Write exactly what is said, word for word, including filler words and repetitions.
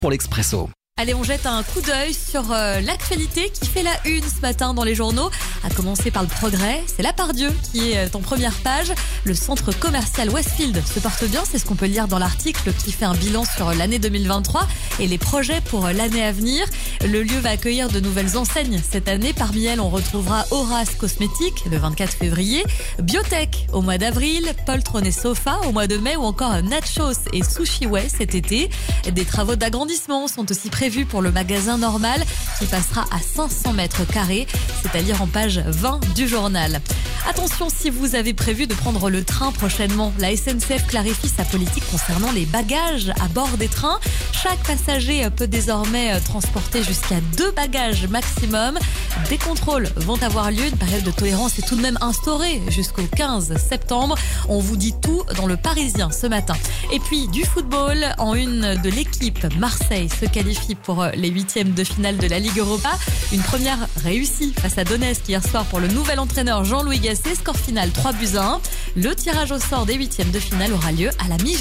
pour l'Expresso. Allez, on jette un coup d'œil sur euh, l'actualité qui fait la une ce matin dans les journaux. À commencer par le progrès, c'est la Pardieu qui est en première page. Le centre commercial Westfield se porte bien, c'est ce qu'on peut lire dans l'article qui fait un bilan sur l'année deux mille vingt-trois et les projets pour l'année à venir. Le lieu va accueillir de nouvelles enseignes cette année. Parmi elles, on retrouvera Horace Cosmétiques le vingt-quatre février, Biotech au mois d'avril, Poltron et Sofa au mois de mai ou encore Nachos et Sushi Way cet été. Des travaux d'agrandissement sont aussi prévus pour le magasin normal qui passera à cinq cents mètres carrés, c'est à dire en page vingt du journal. Attention si vous avez prévu de prendre le train prochainement. La S N C F clarifie sa politique concernant les bagages à bord des trains. Chaque passager peut désormais transporter jusqu'à deux bagages maximum. Des contrôles vont avoir lieu. Une période de tolérance est tout de même instaurée jusqu'au quinze septembre. On vous dit tout dans le Parisien ce matin. Et puis du football, en une de l'équipe, Marseille se qualifie pour les huitièmes de finale de la Ligue Europa. Une première réussie face à Donetsk hier soir pour le nouvel entraîneur Jean-Louis Gasset. Score final trois buts à un. Le tirage au sort des huitièmes de finale aura lieu à la mi